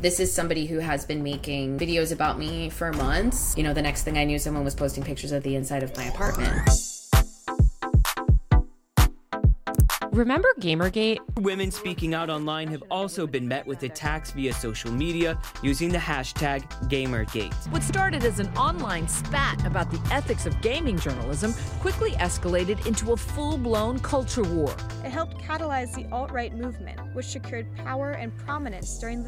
This is somebody who has been making videos about me for months. The next thing I knew, someone was posting pictures of the inside of my apartment. Remember Gamergate? Women speaking out online have also been met with attacks via social media using the hashtag Gamergate. What started as an online spat about the ethics of gaming journalism quickly escalated into a full-blown culture war. It helped catalyze the alt-right movement, which secured power and prominence during the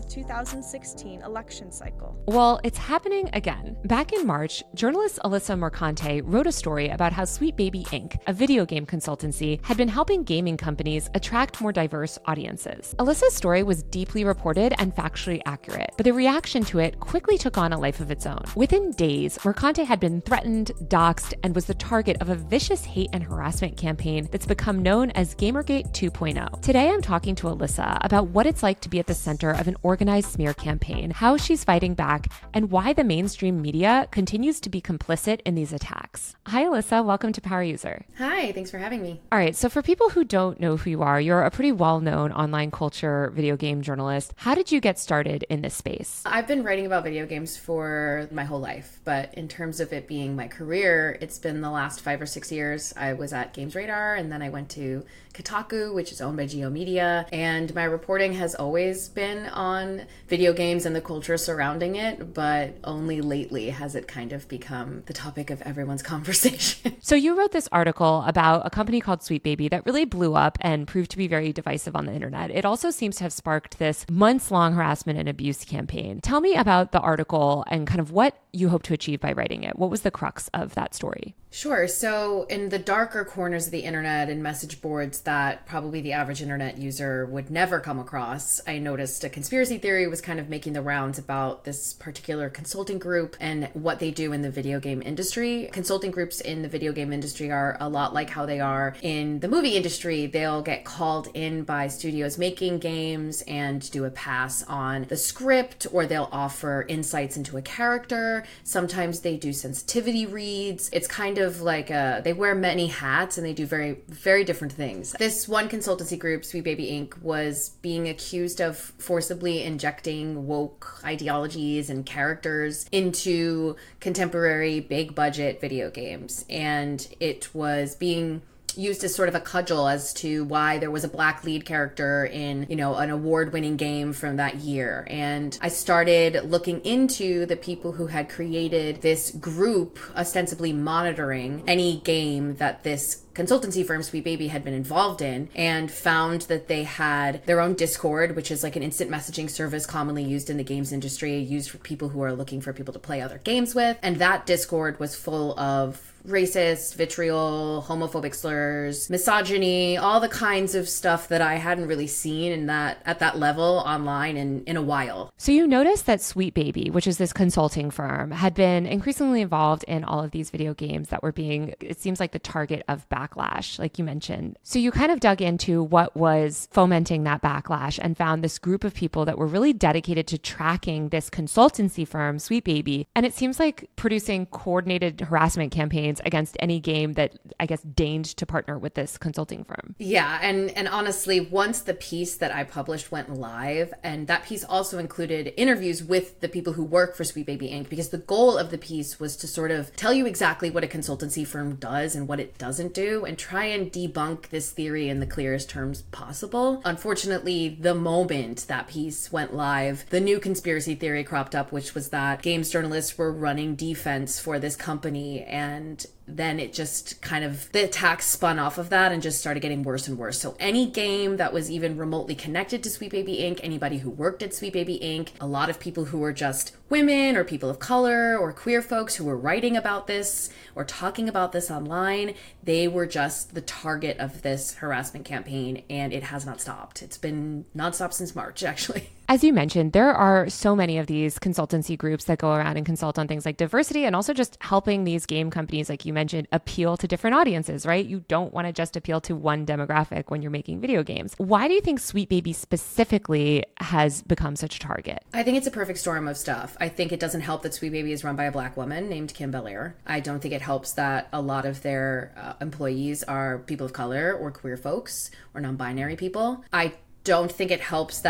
2016 election cycle. Well, it's happening again. Back in March, journalist Alyssa Mercante wrote a story about how Sweet Baby Inc., a video game consultancy, had been helping gaming companies attract more diverse audiences. Alyssa's story was deeply reported and factually accurate, but the reaction to it quickly took on a life of its own. Within days, Mercante had been threatened, doxxed, and was the target of a vicious hate and harassment campaign that's become known as Gamergate 2.0. Today, I'm talking to Alyssa about what it's like to be at the center of an organized smear campaign, how she's fighting back, and why the mainstream media continues to be complicit in these attacks. Hi, Alyssa. Welcome to Power User. Hi, thanks for having me. All right, so for people who don't know who you are, you're a pretty well-known online culture video game journalist. How did you get started in this space? I've been writing about video games for my whole life, but in terms of it being my career, it's been the last 5 or 6 years. I was at Games Radar, and then I went to Kotaku, which is owned by Geo Media, and my reporting has always been on video games and the culture surrounding it, but only lately has it kind of become the topic of everyone's conversation. So you wrote this article about a company called Sweet Baby that really blew up and proved to be very divisive on the internet. It also seems to have sparked this months-long harassment and abuse campaign. Tell me about the article and kind of what you hope to achieve by writing it. What was the crux of that story? Sure. So in the darker corners of the internet and message boards that probably the average internet user would never come across, I noticed a conspiracy theory was kind of making the rounds about this particular consulting group and what they do in the video game industry. Consulting groups in the video game industry are a lot like how they are in the movie industry. They'll get called in by studios making games and do a pass on the script, or they'll offer insights into a character. Sometimes they do sensitivity reads. It's kind of like they wear many hats and they do very, very different things. This one consultancy group, Sweet Baby Inc., was being accused of forcibly injecting woke ideologies and characters into contemporary big budget video games. And it was being used as sort of a cudgel as to why there was a black lead character in, an award-winning game from that year. And I started looking into the people who had created this group, ostensibly monitoring any game that this consultancy firm Sweet Baby had been involved in, and found that they had their own Discord, which is like an instant messaging service commonly used in the games industry, used for people who are looking for people to play other games with. And that Discord was full of racist, vitriol, homophobic slurs, misogyny, all the kinds of stuff that I hadn't really seen at that level online in a while. So you noticed that Sweet Baby, which is this consulting firm, had been increasingly involved in all of these video games that were being, it seems like, the target of backlash, like you mentioned. So you kind of dug into what was fomenting that backlash and found this group of people that were really dedicated to tracking this consultancy firm, Sweet Baby. And it seems like producing coordinated harassment campaigns against any game that, I guess, deigned to partner with this consulting firm. Yeah, and honestly, once the piece that I published went live, and that piece also included interviews with the people who work for Sweet Baby Inc., because the goal of the piece was to sort of tell you exactly what a consultancy firm does and what it doesn't do, and try and debunk this theory in the clearest terms possible. Unfortunately, the moment that piece went live, the new conspiracy theory cropped up, which was that games journalists were running defense for this company, and then it just kind of, the attacks spun off of that and just started getting worse and worse. So any game that was even remotely connected to Sweet Baby Inc., anybody who worked at Sweet Baby Inc., a lot of people who were just women or people of color or queer folks who were writing about this or talking about this online, they were just the target of this harassment campaign, and it has not stopped. It's been nonstop since March, actually. As you mentioned, there are so many of these consultancy groups that go around and consult on things like diversity and also just helping these game companies, like you mentioned, appeal to different audiences, right? You don't want to just appeal to one demographic when you're making video games. Why do you think Sweet Baby specifically has become such a target? I think it's a perfect storm of stuff. I think it doesn't help that Sweet Baby is run by a black woman named Kim Belair. I don't think it helps that a lot of their employees are people of color or queer folks or non-binary people. I don't think it helps that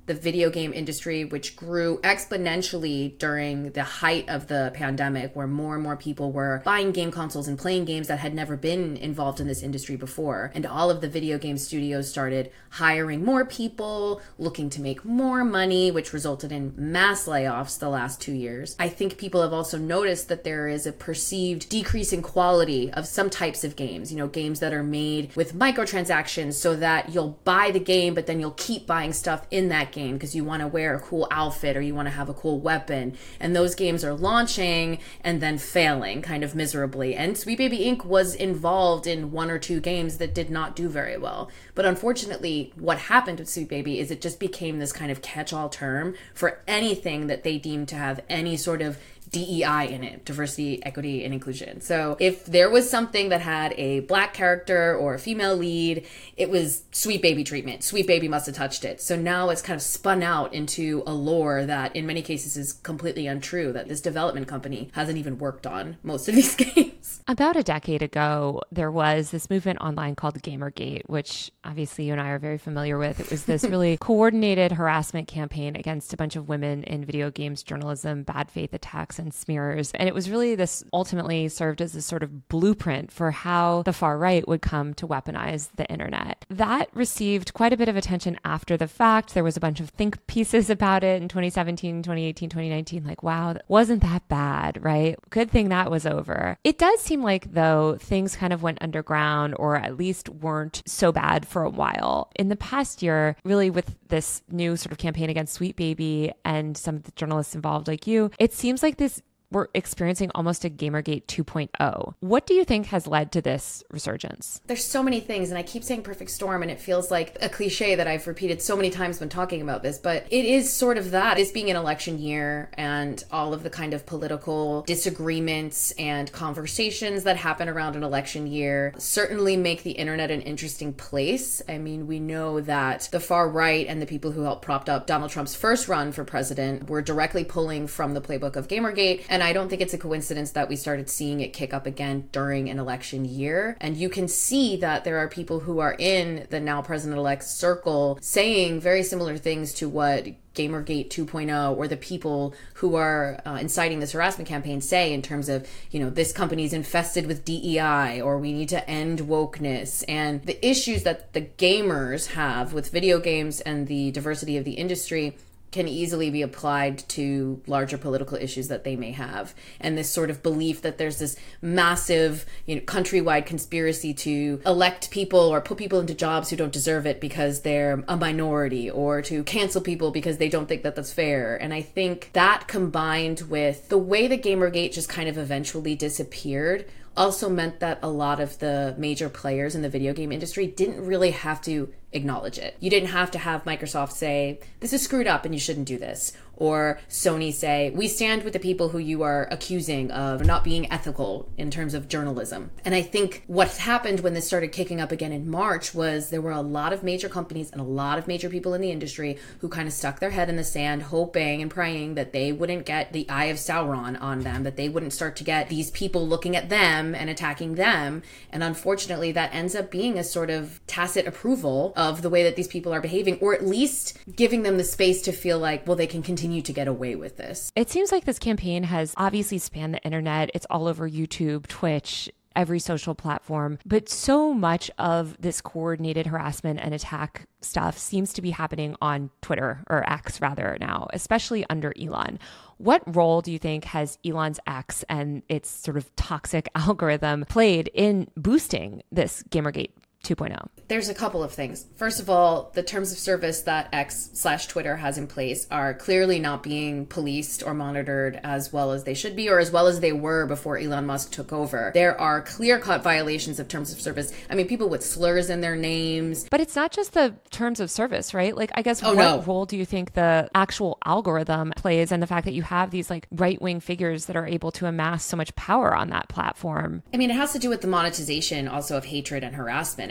the video game industry, which grew exponentially during the height of the pandemic, where more and more people were buying game consoles and playing games that had never been involved in this industry before. And all of the video game studios started hiring more people, looking to make more money, which resulted in mass layoffs the last 2 years. I think people have also noticed that there is a perceived decrease in quality of some types of games, games that are made with microtransactions so that you'll buy the game, but then you'll keep buying stuff in that game because you want to wear a cool outfit or you want to have a cool weapon. And those games are launching and then failing kind of miserably. And Sweet Baby Inc. was involved in 1 or 2 games that did not do very well. But unfortunately, what happened with Sweet Baby is it just became this kind of catch-all term for anything that they deemed to have any sort of DEI in it, diversity, equity, and inclusion. So if there was something that had a black character or a female lead, it was Sweet Baby treatment. Sweet Baby must have touched it. So now it's kind of spun out into a lore that in many cases is completely untrue, that this development company hasn't even worked on most of these games. About a decade ago, there was this movement online called Gamergate, which obviously you and I are very familiar with. It was this really coordinated harassment campaign against a bunch of women in video games journalism, bad faith attacks, and smears. And it was really this ultimately served as a sort of blueprint for how the far right would come to weaponize the internet. That received quite a bit of attention after the fact. There was a bunch of think pieces about it in 2017, 2018, 2019, like, wow, wasn't that bad, right? Good thing that was over. It does seem like, though, things kind of went underground or at least weren't so bad for a while. In the past year, really with this new sort of campaign against Sweet Baby and some of the journalists involved like you, it seems like we're experiencing almost a Gamergate 2.0. What do you think has led to this resurgence? There's so many things, and I keep saying perfect storm, and it feels like a cliche that I've repeated so many times when talking about this, but it is sort of that. It's being an election year and all of the kind of political disagreements and conversations that happen around an election year certainly make the internet an interesting place. I mean, we know that the far right and the people who helped prop up Donald Trump's first run for president were directly pulling from the playbook of Gamergate, and I don't think it's a coincidence that we started seeing it kick up again during an election year. And you can see that there are people who are in the now president-elect circle saying very similar things to what Gamergate 2.0 or the people who are inciting this harassment campaign say in terms of, this company's infested with DEI or we need to end wokeness. And the issues that the gamers have with video games and the diversity of the industry can easily be applied to larger political issues that they may have. And this sort of belief that there's this massive, countrywide conspiracy to elect people or put people into jobs who don't deserve it because they're a minority, or to cancel people because they don't think that that's fair. And I think that combined with the way that Gamergate just kind of eventually disappeared also meant that a lot of the major players in the video game industry didn't really have to acknowledge it. You didn't have to have Microsoft say, this is screwed up and you shouldn't do this. Or Sony say, we stand with the people who you are accusing of not being ethical in terms of journalism. And I think what happened when this started kicking up again in March was there were a lot of major companies and a lot of major people in the industry who kind of stuck their head in the sand, hoping and praying that they wouldn't get the Eye of Sauron on them, that they wouldn't start to get these people looking at them and attacking them. And unfortunately, that ends up being a sort of tacit approval of the way that these people are behaving, or at least giving them the space to feel like, well, they can continue to get away with this. It seems like this campaign has obviously spanned the internet. It's all over YouTube, Twitch, every social platform. But so much of this coordinated harassment and attack stuff seems to be happening on Twitter, or X rather now, especially under Elon. What role do you think has Elon's X and its sort of toxic algorithm played in boosting this Gamergate 2.0? There's a couple of things. First of all, the terms of service that X/Twitter has in place are clearly not being policed or monitored as well as they should be, or as well as they were before Elon Musk took over. There are clear-cut violations of terms of service. I mean, people with slurs in their names. But it's not just the terms of service, right? Like, I guess what role do you think the actual algorithm plays, and the fact that you have these like right-wing figures that are able to amass so much power on that platform? I mean, it has to do with the monetization also of hatred and harassment.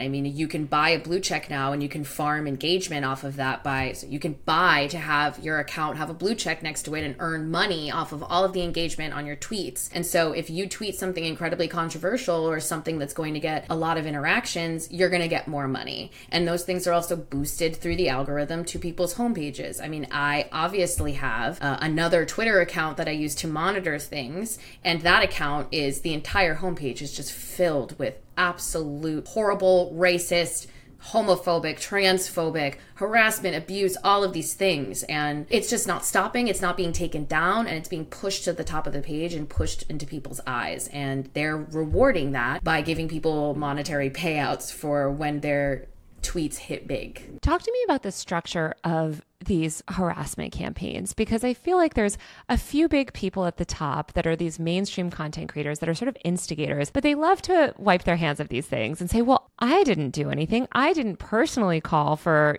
I mean, you can buy a blue check now and you can farm engagement off of that so you can buy to have your account have a blue check next to it and earn money off of all of the engagement on your tweets. And so if you tweet something incredibly controversial or something that's going to get a lot of interactions, you're going to get more money. And those things are also boosted through the algorithm to people's homepages. I mean, I obviously have another Twitter account that I use to monitor things, and that account is the entire homepage is just filled with absolute horrible, racist, homophobic, transphobic, harassment, abuse, all of these things. And it's just not stopping. It's not being taken down, and it's being pushed to the top of the page and pushed into people's eyes. And they're rewarding that by giving people monetary payouts for when their tweets hit big. Talk to me about the structure of these harassment campaigns, because I feel like there's a few big people at the top that are these mainstream content creators that are sort of instigators, but they love to wipe their hands of these things and say, well, I didn't do anything. I didn't personally call for,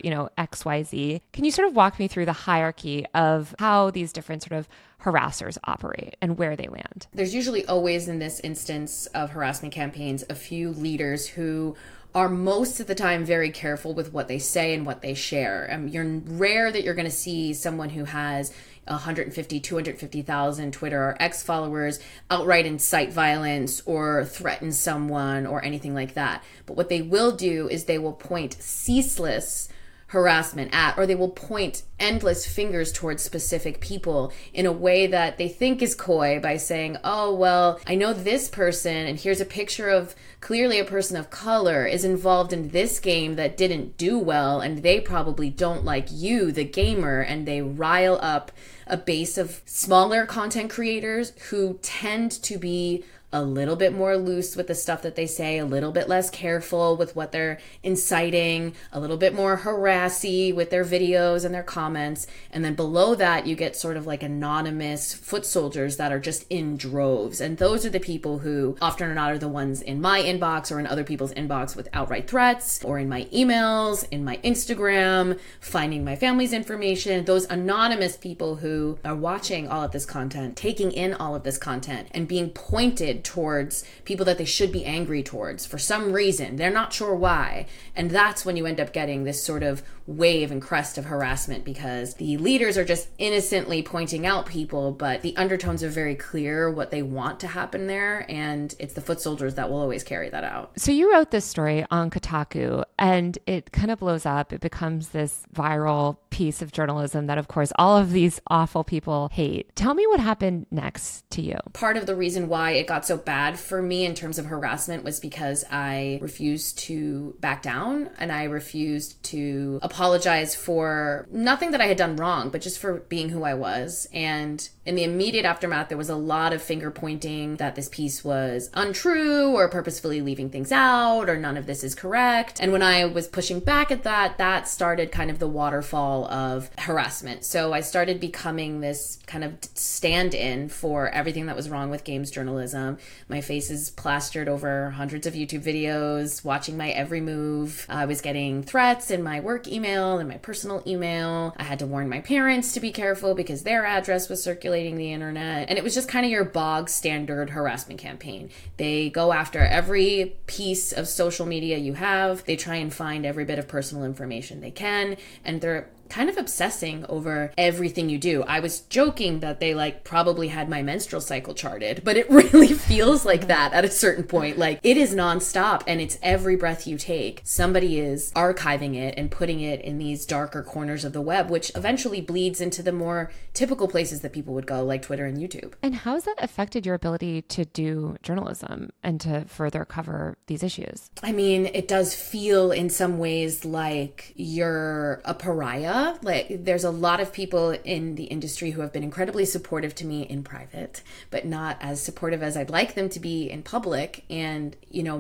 XYZ. Can you sort of walk me through the hierarchy of how these different sort of harassers operate and where they land? There's usually always, in this instance of harassment campaigns, a few leaders who are most of the time very careful with what they say and what they share. You're rare that you're going to see someone who has 150, 250,000 Twitter or X followers outright incite violence or threaten someone or anything like that. But what they will do is they will point ceaseless harassment at, or they will point endless fingers towards specific people in a way that they think is coy by saying, oh, well, I know this person, and here's a picture of clearly a person of color is involved in this game that didn't do well, and they probably don't like you, the gamer, and they rile up a base of smaller content creators who tend to be a little bit more loose with the stuff that they say, a little bit less careful with what they're inciting, a little bit more harassy with their videos and their comments. And then below that, you get sort of like anonymous foot soldiers that are just in droves. And those are the people who often or not are the ones in my inbox or in other people's inbox with outright threats, or in my emails, in my Instagram, finding my family's information. Those anonymous people who are watching all of this content, taking in all of this content, and being pointed towards people that they should be angry towards for some reason. They're not sure why. And that's when you end up getting this sort of wave and crest of harassment, because the leaders are just innocently pointing out people, but the undertones are very clear what they want to happen there. And it's the foot soldiers that will always carry that out. So you wrote this story on Kotaku, and it kind of blows up. It becomes this viral piece of journalism that, of course, all of these awful people hate. Tell me what happened next to you. Part of the reason why it got so bad for me in terms of harassment was because I refused to back down, and I refused to apologize for nothing that I had done wrong, but just for being who I was. And in the immediate aftermath, there was a lot of finger pointing that this piece was untrue or purposefully leaving things out or none of this is correct. And when I was pushing back at that, that started kind of the waterfall of harassment. So I started becoming this kind of stand-in for everything that was wrong with games journalism. My face is plastered over hundreds of YouTube videos, watching my every move. I was getting threats in my work email and my personal email. I had to warn my parents to be careful because their address was circulating the internet. And it was just kind of your bog standard harassment campaign. They go after every piece of social media you have. They try and find every bit of personal information they can. And they're kind of obsessing over everything you do. I was joking that they probably had my menstrual cycle charted, but it really feels like that at a certain point. It is nonstop, and it's every breath you take. Somebody is archiving it and putting it in these darker corners of the web, which eventually bleeds into the more typical places that people would go, like Twitter and YouTube. And how has that affected your ability to do journalism and to further cover these issues? I mean, it does feel in some ways like you're a pariah. There's a lot of people in the industry who have been incredibly supportive to me in private, but not as supportive as I'd like them to be in public. And,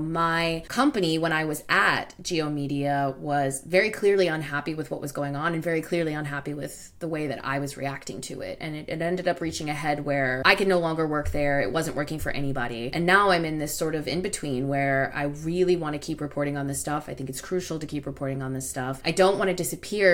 my company, when I was at Geo Media, was very clearly unhappy with what was going on and very clearly unhappy with the way that I was reacting to it. And it ended up reaching a head where I could no longer work there. It wasn't working for anybody. And now I'm in this sort of in-between where I really want to keep reporting on this stuff. I think it's crucial to keep reporting on this stuff. I don't want to disappear because that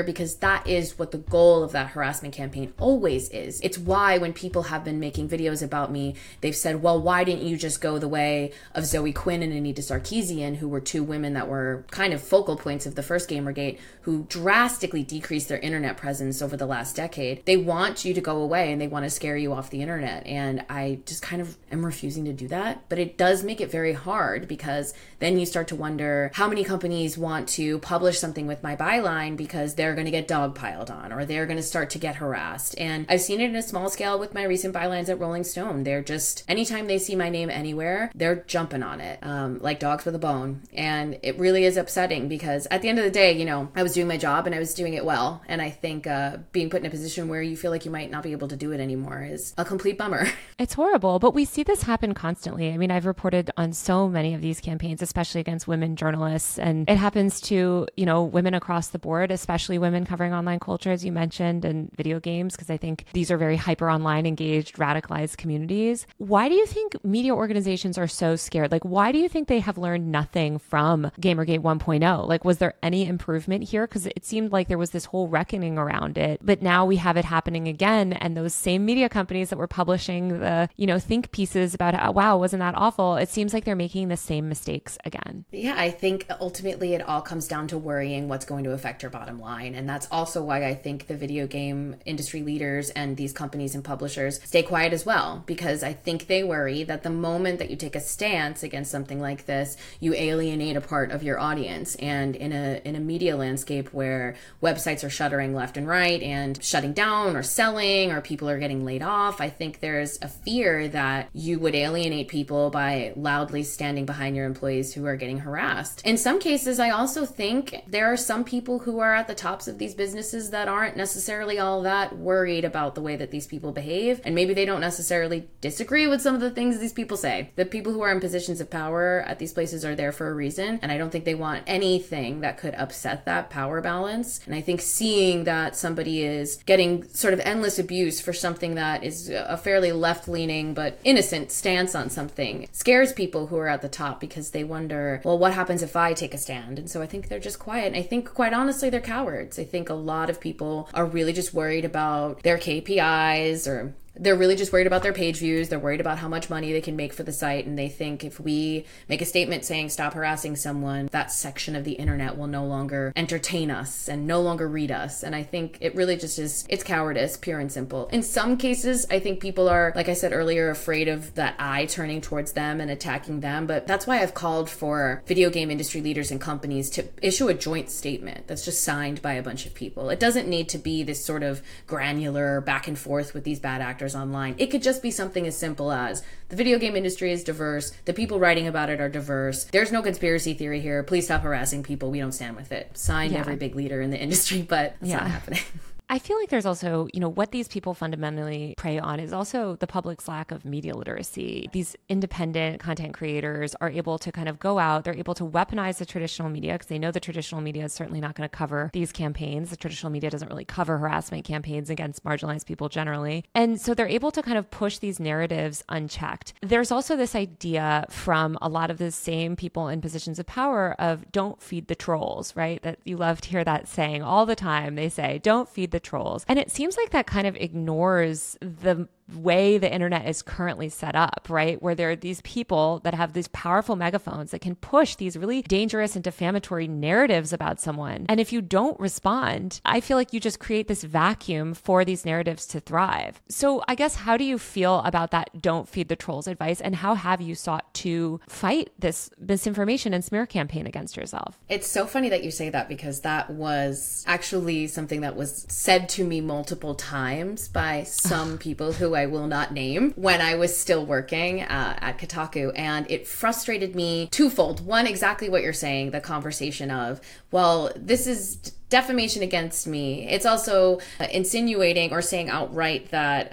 that is what the goal of that harassment campaign always is. It's why when people have been making videos about me, they've said, well, why didn't you just go the way of Zoe Quinn and Anita Sarkeesian, who were two women that were kind of focal points of the first Gamergate, who drastically decreased their internet presence over the last decade. They want you to go away and they want to scare you off the internet. And I just kind of am refusing to do that. But it does make it very hard, because then you start to wonder how many companies want to publish something with my byline because they're going to get dogpiled on, or they're going to start to get harassed. And I've seen it in a small scale with my recent bylines at Rolling Stone. They're just, anytime they see my name anywhere, they're jumping on it, like dogs with a bone. And it really is upsetting, because at the end of the day, you know, I was doing my job and I was doing it well. And I think being put in a position where you feel like you might not be able to do it anymore is a complete bummer. It's horrible, but we see this happen constantly. I mean, I've reported on so many of these campaigns, especially against women journalists, and it happens to, you know, women across the board, especially women covering online culture, as you mentioned, and video games, because I think these are very hyper online engaged, radicalized communities. Why do you think media organizations are so scared? Like, why do you think they have learned nothing from Gamergate 1.0? Like, was there any improvement here? Because it seemed like there was this whole reckoning around it, but now we have it happening again. And those same media companies that were publishing the, you know, think pieces about, how, wow, wasn't that awful? It seems like they're making the same mistakes again. Yeah, I think ultimately it all comes down to worrying what's going to affect your bottom line. And that's also why I think the video game industry leaders and these companies and publishers stay quiet as well, because I think they worry that the moment that you take a stance against something like this, you alienate a part of your audience. And in a media landscape where websites are shuttering left and right and shutting down or selling, or people are getting laid off, I think there's a fear that you would alienate people by loudly standing behind your employees who are getting harassed. In some cases, I also think there are some people who are at the tops of these businesses that aren't necessarily all that worried about the way that these people behave. And maybe they don't necessarily disagree with some of the things these people say. The people who are in positions of power at these places are there for a reason. And I don't think they want anything that could upset that power balance. And I think seeing that somebody is getting sort of endless abuse for something that is a fairly left-leaning but innocent stance on something scares people who are at the top, because they wonder, well, what happens if I take a stand? And so I think they're just quiet. And I think, quite honestly, they're cowards. I think a lot of people are really just worried about their KPIs, or they're really just worried about their page views. They're worried about how much money they can make for the site. And they think if we make a statement saying stop harassing someone, that section of the internet will no longer entertain us and no longer read us. And I think it really just is, it's cowardice, pure and simple. In some cases, I think people are, like I said earlier, afraid of that eye turning towards them and attacking them. But that's why I've called for video game industry leaders and companies to issue a joint statement that's just signed by a bunch of people. It doesn't need to be this sort of granular back and forth with these bad actors online. It could just be something as simple as the video game industry is diverse, the people writing about it are diverse, there's no conspiracy theory here, please stop harassing people, we don't stand with it. Signed every big leader in the industry, but it's not happening. I feel like there's also, you know, what these people fundamentally prey on is also the public's lack of media literacy. These independent content creators are able to kind of go out, they're able to weaponize the traditional media because they know the traditional media is certainly not going to cover these campaigns. The traditional media doesn't really cover harassment campaigns against marginalized people generally. And so they're able to kind of push these narratives unchecked. There's also this idea from a lot of the same people in positions of power of don't feed the trolls, right? That you love to hear that saying all the time. They say, don't feed the trolls. And it seems like that kind of ignores the way the internet is currently set up, right? Where there are these people that have these powerful megaphones that can push these really dangerous and defamatory narratives about someone. And if you don't respond, I feel like you just create this vacuum for these narratives to thrive. So I guess, how do you feel about that don't feed the trolls advice? And how have you sought to fight this misinformation and smear campaign against yourself? It's so funny that you say that, because that was actually something that was said to me multiple times by some people who I will not name when I was still working at Kotaku. And it frustrated me twofold. One, exactly what you're saying, the conversation of, well, this is defamation against me. It's also insinuating or saying outright that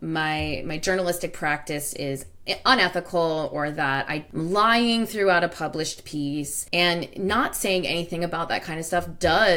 my journalistic practice is unethical, or that I'm lying throughout a published piece. And not saying anything about that kind of stuff does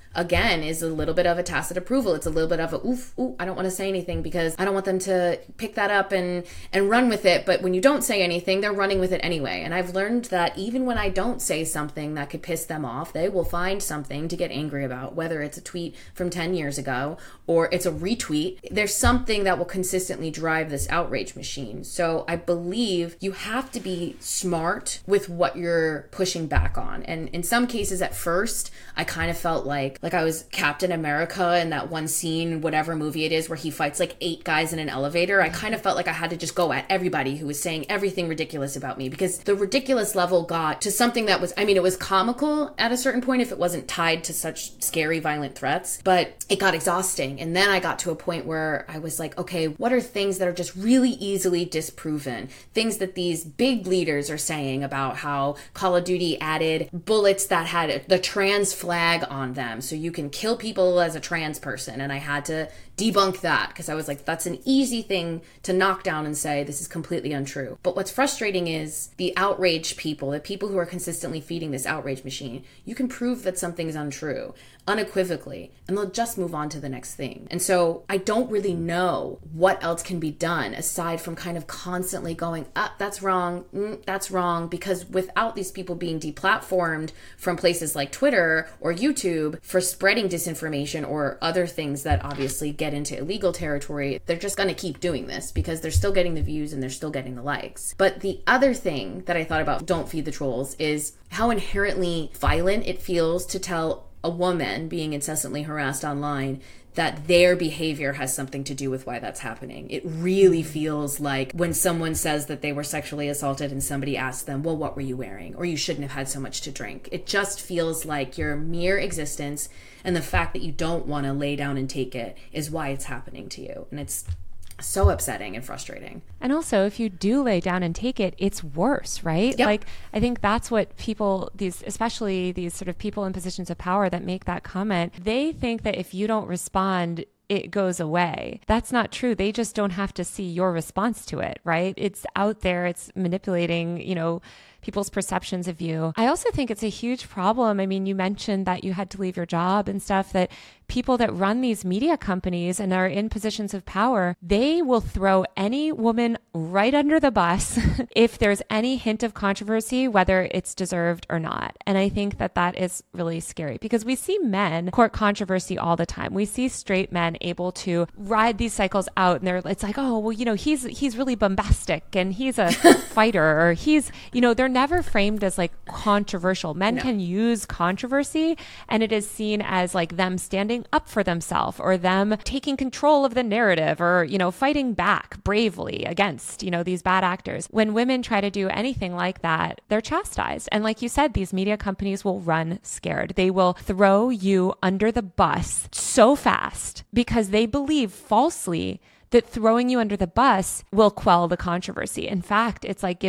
again, is a little bit of a tacit approval. It's a little bit of a, ooh, I don't want to say anything because I don't want them to pick that up and run with it. But when you don't say anything, they're running with it anyway. And I've learned that even when I don't say something that could piss them off, they will find something to get angry about, whether it's a tweet from 10 years ago or it's a retweet. There's something that will consistently drive this outrage machine. So I believe you have to be smart with what you're pushing back on. And in some cases at first, I kind of felt like I was Captain America in that one scene, whatever movie it is, where he fights like 8 guys in an elevator. I kind of felt like I had to just go at everybody who was saying everything ridiculous about me, because the ridiculous level got to something that was, I mean, it was comical at a certain point if it wasn't tied to such scary, violent threats, but it got exhausting. And then I got to a point where I was like, okay, what are things that are just really easily disproven? Things that these big leaders are saying about how Call of Duty added bullets that had the trans flag on them, so you can kill people as a trans person. And I had to debunk that because I was like, that's an easy thing to knock down and say this is completely untrue. But what's frustrating is the outraged people, the people who are consistently feeding this outrage machine. You can prove that something is untrue unequivocally, and they'll just move on to the next thing. And so I don't really know what else can be done aside from kind of constantly going, that's wrong, that's wrong, because without these people being deplatformed from places like Twitter or YouTube for spreading disinformation or other things that obviously get into illegal territory, they're just going to keep doing this because they're still getting the views and they're still getting the likes. But the other thing that I thought about Don't Feed the Trolls is how inherently violent it feels to tell a woman being incessantly harassed online that their behavior has something to do with why that's happening. It really feels like when someone says that they were sexually assaulted and somebody asks them, well, what were you wearing? Or you shouldn't have had so much to drink. It just feels like your mere existence and the fact that you don't want to lay down and take it is why it's happening to you. And it's so upsetting and frustrating. And also, if you do lay down and take it, it's worse, right? Yep. Like, I think that's what people, especially these sort of people in positions of power that make that comment, they think that if you don't respond, it goes away. That's not true. They just don't have to see your response to it, right? It's out there. It's manipulating, people's perceptions of you. I also think it's a huge problem. I mean, you mentioned that you had to leave your job and stuff, that people that run these media companies and are in positions of power, they will throw any woman right under the bus if there's any hint of controversy, whether it's deserved or not. And I think that that is really scary because we see men court controversy all the time. We see straight men able to ride these cycles out, and it's like, oh, well, he's really bombastic and he's a fighter, or they're never framed as like controversial. Men can use controversy and it is seen as like them standing up for themselves or them taking control of the narrative or, fighting back bravely against, these bad actors. When women try to do anything like that, they're chastised. And like you said, these media companies will run scared. They will throw you under the bus so fast because they believe falsely that throwing you under the bus will quell the controversy. In fact, it's like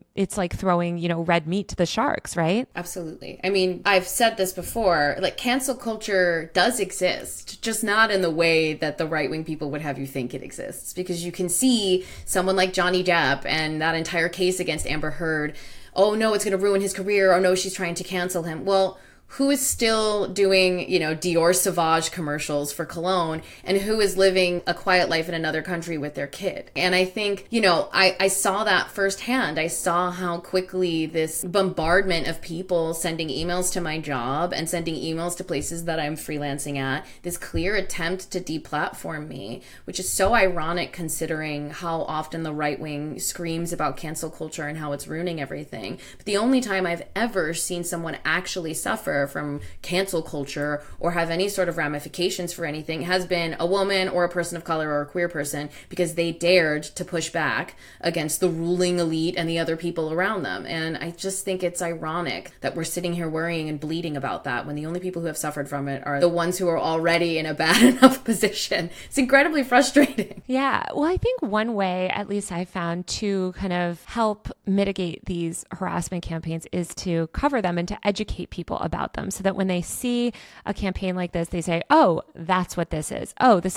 throwing, red meat to the sharks, right? Absolutely. I mean, I've said this before, like cancel culture does exist, just not in the way that the right-wing people would have you think it exists. Because you can see someone like Johnny Depp and that entire case against Amber Heard. Oh no, it's going to ruin his career. Oh no, she's trying to cancel him. Well, who is still doing, Dior Sauvage commercials for cologne, and who is living a quiet life in another country with their kid? And I think, I saw that firsthand. I saw how quickly this bombardment of people sending emails to my job and sending emails to places that I'm freelancing at, this clear attempt to deplatform me, which is so ironic considering how often the right wing screams about cancel culture and how it's ruining everything. But the only time I've ever seen someone actually suffer from cancel culture or have any sort of ramifications for anything has been a woman or a person of color or a queer person because they dared to push back against the ruling elite and the other people around them. And I just think it's ironic that we're sitting here worrying and bleeding about that when the only people who have suffered from it are the ones who are already in a bad enough position. It's incredibly frustrating. Yeah. Well, I think one way, at least I found, to kind of help mitigate these harassment campaigns is to cover them and to educate people about them so that when they see a campaign like this, they say, oh, that's what this is. Oh, this is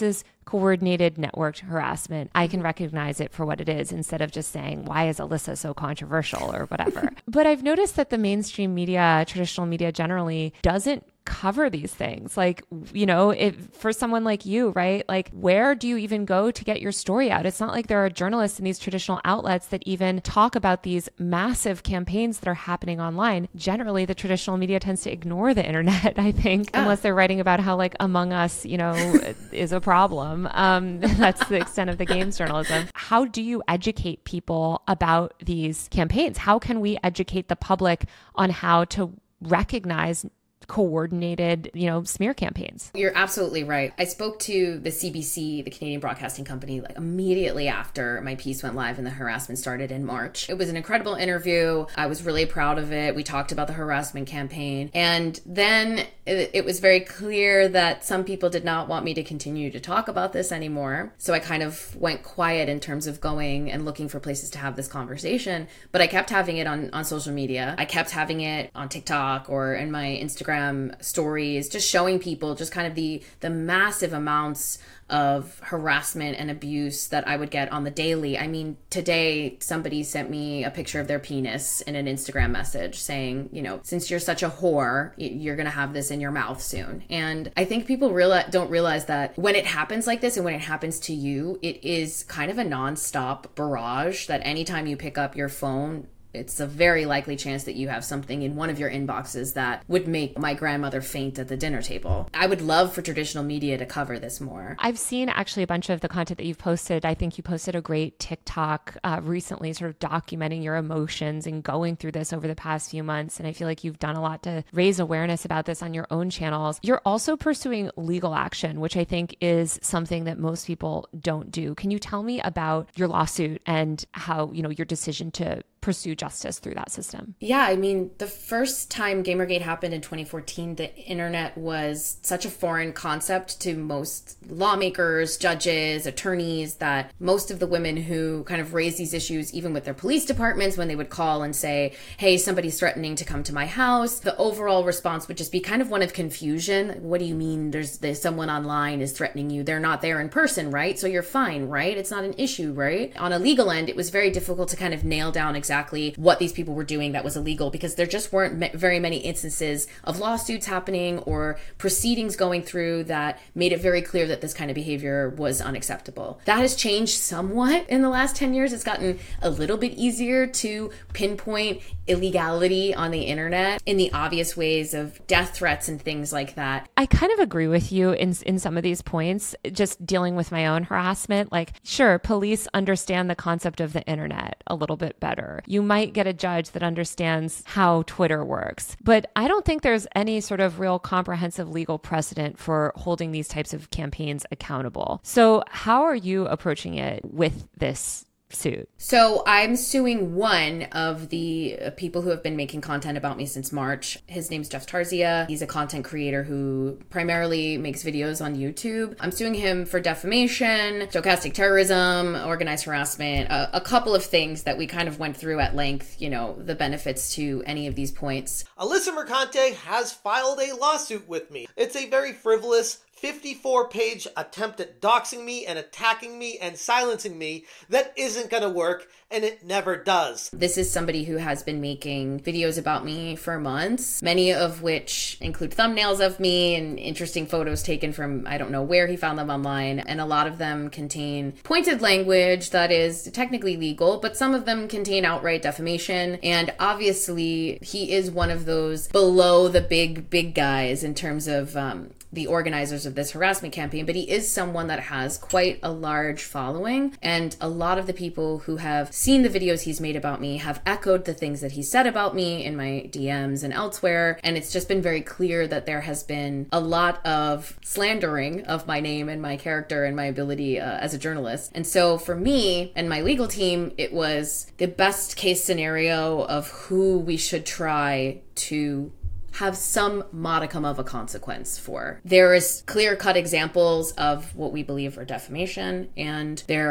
coordinated networked harassment, I can recognize it for what it is instead of just saying, why is Alyssa so controversial or whatever. But I've noticed that the mainstream media, traditional media generally, doesn't cover these things. Like, you know, if for someone like you, right? Like, where do you even go to get your story out? It's not like there are journalists in these traditional outlets that even talk about these massive campaigns that are happening online. Generally, the traditional media tends to ignore the internet, I think, unless they're writing about how like Among Us, you know, is a problem. That's the extent of the games journalism. How do you educate people about these campaigns? How can we educate the public on how to recognize coordinated, you know, smear campaigns? You're absolutely right. I spoke to the CBC, the Canadian Broadcasting Company, like immediately after my piece went live and the harassment started in March. It was an incredible interview. I was really proud of it. We talked about the harassment campaign. And then it was very clear that some people did not want me to continue to talk about this anymore. So I kind of went quiet in terms of going and looking for places to have this conversation. But I kept having it on social media. I kept having it on TikTok or in my Instagram stories, just showing people just kind of the massive amounts of harassment and abuse that I would get on the daily. I mean, today somebody sent me a picture of their penis in an Instagram message saying, you know, since you're such a whore, you're going to have this in your mouth soon. And I think people don't realize that when it happens like this and when it happens to you, it is kind of a nonstop barrage that anytime you pick up your phone, it's a very likely chance that you have something in one of your inboxes that would make my grandmother faint at the dinner table. I would love for traditional media to cover this more. I've seen actually a bunch of the content that you've posted. I think you posted a great TikTok recently sort of documenting your emotions and going through this over the past few months. And I feel like you've done a lot to raise awareness about this on your own channels. You're also pursuing legal action, which I think is something that most people don't do. Can you tell me about your lawsuit and how, you know, your decision to pursue justice through that system? Yeah, I mean, the first time Gamergate happened in 2014, the internet was such a foreign concept to most lawmakers, judges, attorneys, that most of the women who kind of raised these issues, even with their police departments, when they would call and say, hey, somebody's threatening to come to my house, the overall response would just be kind of one of confusion. What do you mean there's someone online is threatening you? They're not there in person, right? So you're fine, right? It's not an issue, right? On a legal end, it was very difficult to kind of nail down exactly what these people were doing that was illegal, because there just weren't very many instances of lawsuits happening or proceedings going through that made it very clear that this kind of behavior was unacceptable. That has changed somewhat in the last 10 years. It's gotten a little bit easier to pinpoint illegality on the internet in the obvious ways of death threats and things like that. I kind of agree with you in some of these points, just dealing with my own harassment. Like, sure, police understand the concept of the internet a little bit better. You might get a judge that understands how Twitter works, but I don't think there's any sort of real comprehensive legal precedent for holding these types of campaigns accountable. So how are you approaching it with this suit? So I'm suing one of the people who have been making content about me since March. His name's Jeff Tarzia. He's a content creator who primarily makes videos on YouTube. I'm suing him for defamation, stochastic terrorism, organized harassment, a couple of things that we kind of went through at length, you know, the benefits to any of these points. Alyssa Mercante has filed a lawsuit with me. It's a very frivolous 54-page attempt at doxing me and attacking me and silencing me that isn't going to work, and it never does. This is somebody who has been making videos about me for months, many of which include thumbnails of me and interesting photos taken from, I don't know where he found them online, and a lot of them contain pointed language that is technically legal, but some of them contain outright defamation, and obviously he is one of those below the big guys in terms of the organizers of this harassment campaign, but he is someone that has quite a large following, and a lot of the people who have seen the videos he's made about me have echoed the things that he said about me in my DMs and elsewhere, and it's just been very clear that there has been a lot of slandering of my name and my character and my ability as a journalist. And so for me and my legal team, it was the best case scenario of who we should try to have some modicum of a consequence for. There is clear-cut examples of what we believe are defamation, and there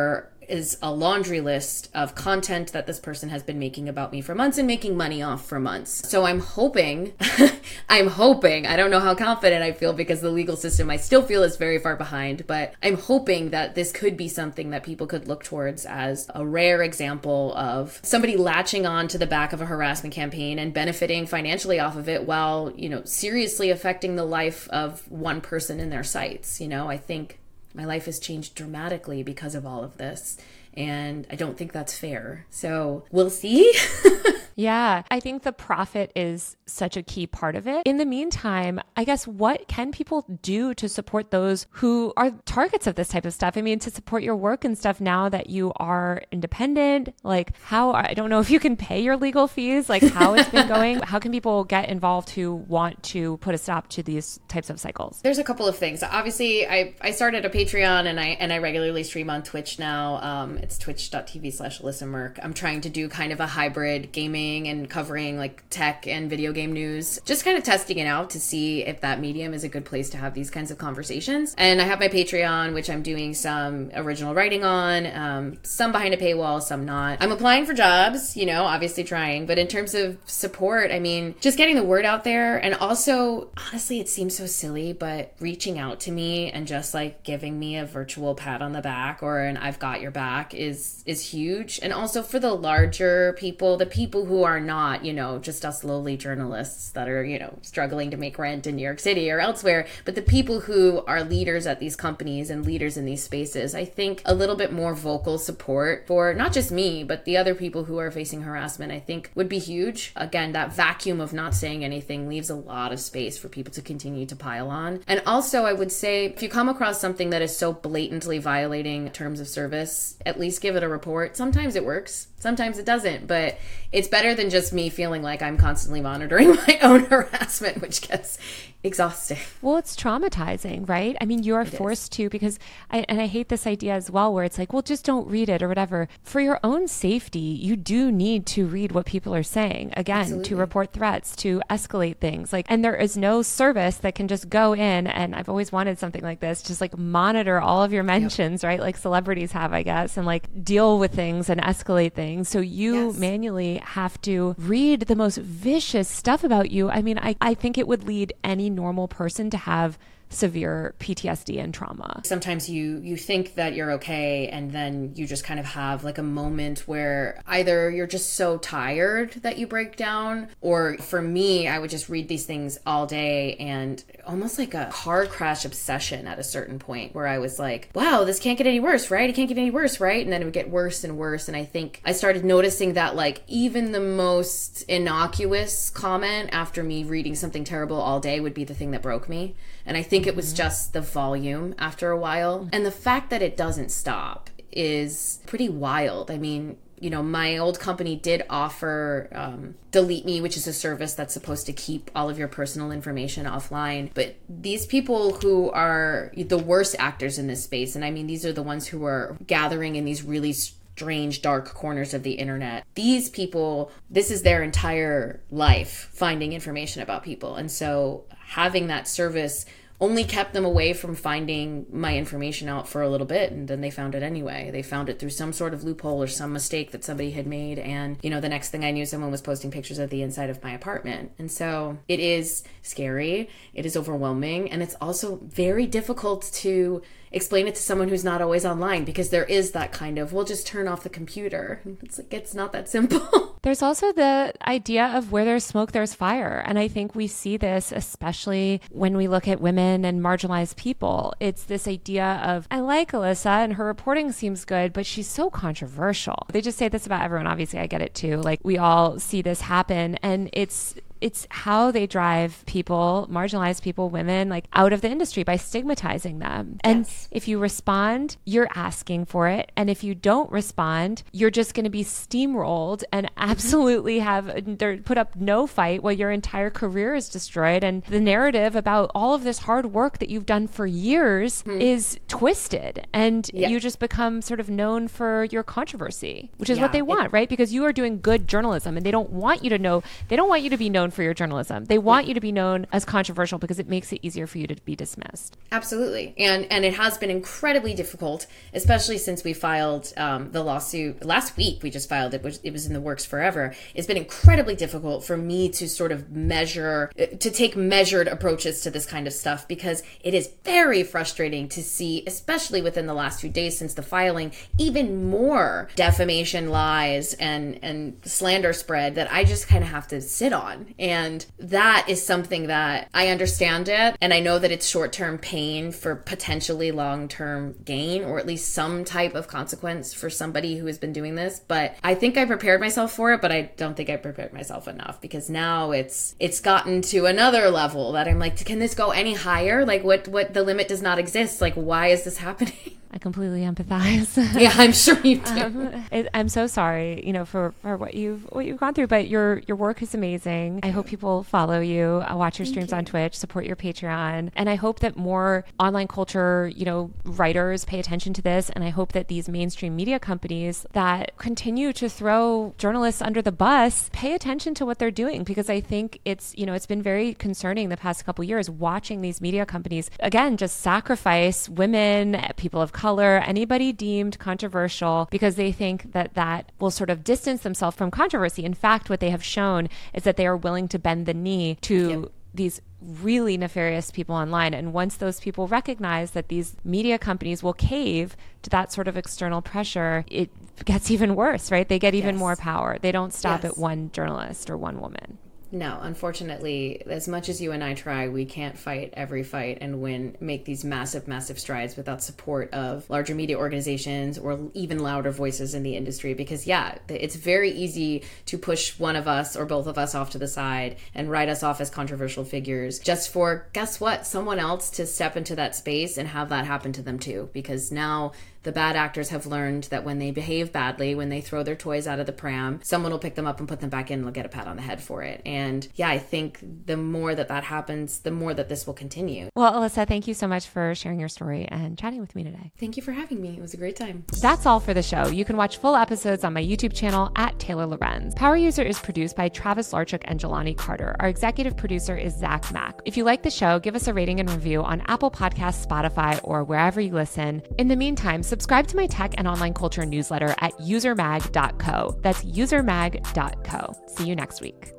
is a laundry list of content that this person has been making about me for months and making money off for months. So I'm hoping, I don't know how confident I feel because the legal system I still feel is very far behind, but I'm hoping that this could be something that people could look towards as a rare example of somebody latching on to the back of a harassment campaign and benefiting financially off of it while, seriously affecting the life of one person in their sights. I think my life has changed dramatically because of all of this, and I don't think that's fair. So we'll see. Yeah, I think the profit is such a key part of it. In the meantime, I guess what can people do to support those who are targets of this type of stuff? I mean, to support your work and stuff now that you are independent, like I don't know if you can pay your legal fees, like how it's been going. How can people get involved who want to put a stop to these types of cycles? There's a couple of things. Obviously, I started a Patreon and I regularly stream on Twitch now. It's twitch.tv/Alyssa Merk. I'm trying to do kind of a hybrid gaming and covering like tech and video game news, just kind of testing it out to see if that medium is a good place to have these kinds of conversations. And I have my Patreon, which I'm doing some original writing on, some behind a paywall, some not. I'm applying for jobs, obviously trying, but in terms of support, I mean, just getting the word out there. And also, honestly, it seems so silly, but reaching out to me and just like giving me a virtual pat on the back or an I've got your back is huge. And also for the larger people, the people who are not, just us lowly journalists that are, struggling to make rent in New York City or elsewhere, but the people who are leaders at these companies and leaders in these spaces, I think a little bit more vocal support for not just me, but the other people who are facing harassment, I think would be huge. Again, that vacuum of not saying anything leaves a lot of space for people to continue to pile on. And also, I would say, if you come across something that is so blatantly violating terms of service, at least give it a report. Sometimes it works. Sometimes it doesn't, but it's better than just me feeling like I'm constantly monitoring my own harassment, which gets exhausting. Well, it's traumatizing, right? I mean, you're forced to, because I hate this idea as well, where it's like, well, just don't read it or whatever. For your own safety, you do need to read what people are saying. Again, Absolutely. To report threats, to escalate things. And there is no service that can just go in, and I've always wanted something like this, just monitor all of your mentions, right? Like celebrities have, I guess, and deal with things and escalate things. So you manually have to read the most vicious stuff about you. I mean, I think it would lead any normal person to have severe PTSD and trauma. Sometimes you think that you're okay, and then you just kind of have a moment where either you're just so tired that you break down, or for me, I would just read these things all day, and almost like a car crash obsession at a certain point where I was like, wow, this can't get any worse, right? It can't get any worse, right? And then it would get worse and worse. And I think I started noticing that even the most innocuous comment after me reading something terrible all day would be the thing that broke me. And I think it was just the volume after a while. And the fact that it doesn't stop is pretty wild. I mean, my old company did offer Delete Me, which is a service that's supposed to keep all of your personal information offline. But these people who are the worst actors in this space, and I mean, these are the ones who are gathering in these really strange, dark corners of the internet. These people, this is their entire life, finding information about people. And so having that service only kept them away from finding my information out for a little bit, and then they found it anyway. They found it through some sort of loophole or some mistake that somebody had made, and the next thing I knew, someone was posting pictures of the inside of my apartment. And so it is scary, it is overwhelming, and it's also very difficult to explain it to someone who's not always online, because there is that kind of, we'll just turn off the computer. It's not that simple. There's also the idea of where there's smoke, there's fire. And I think we see this especially when we look at women and marginalized people. It's this idea of, I like Alyssa and her reporting seems good, but she's so controversial. They just say this about everyone. Obviously, I get it too. We all see this happen, and it's how they drive people, marginalized people, women, out of the industry by stigmatizing them. And if you respond, you're asking for it. And if you don't respond, you're just going to be steamrolled and absolutely put up no fight while your entire career is destroyed. And the narrative about all of this hard work that you've done for years is twisted. And you just become sort of known for your controversy, which is what they want, right? Because you are doing good journalism, and they don't want you to be known known for your journalism. They want you to be known as controversial because it makes it easier for you to be dismissed. Absolutely. And it has been incredibly difficult, especially since we filed the lawsuit last week. We just filed it, which it was in the works forever. It's been incredibly difficult for me to sort of to take measured approaches to this kind of stuff, because it is very frustrating to see, especially within the last few days since the filing, even more defamation, lies, and slander spread that I just kind of have to sit on. And that is something that I understand it. And I know that it's short-term pain for potentially long-term gain, or at least some type of consequence for somebody who has been doing this. But I think I prepared myself for it, but I don't think I prepared myself enough, because now it's gotten to another level that I'm like, can this go any higher? Like what the limit does not exist. Like, why is this happening? I completely empathize. Yeah, I'm sure you do. I'm so sorry, for what you've gone through, but your work is amazing. I hope people follow you, watch your streams on Twitch, support your Patreon, and I hope that more online culture, writers pay attention to this, and I hope that these mainstream media companies that continue to throw journalists under the bus pay attention to what they're doing, because I think it's been very concerning the past couple years watching these media companies again just sacrifice women, people of color, anybody deemed controversial, because they think that will sort of distance themselves from controversy. In fact, what they have shown is that they are willing to bend the knee to these really nefarious people online. And once those people recognize that these media companies will cave to that sort of external pressure, it gets even worse, right? They get even more power. They don't stop at one journalist or one woman. No, unfortunately, as much as you and I try, we can't fight every fight and make these massive, massive strides without support of larger media organizations or even louder voices in the industry. Because, it's very easy to push one of us or both of us off to the side and write us off as controversial figures just for, guess what, someone else to step into that space and have that happen to them too. Because now the bad actors have learned that when they behave badly, when they throw their toys out of the pram, someone will pick them up and put them back in and they'll get a pat on the head for it. And I think the more that happens, the more that this will continue. Well, Alyssa, thank you so much for sharing your story and chatting with me today. Thank you for having me. It was a great time. That's all for the show. You can watch full episodes on my YouTube channel @Taylor Lorenz. Power User is produced by Travis Larchuk and Jelani Carter. Our executive producer is Zach Mack. If you like the show, give us a rating and review on Apple Podcasts, Spotify, or wherever you listen. In the meantime, subscribe to my tech and online culture newsletter at usermag.co. That's usermag.co. See you next week.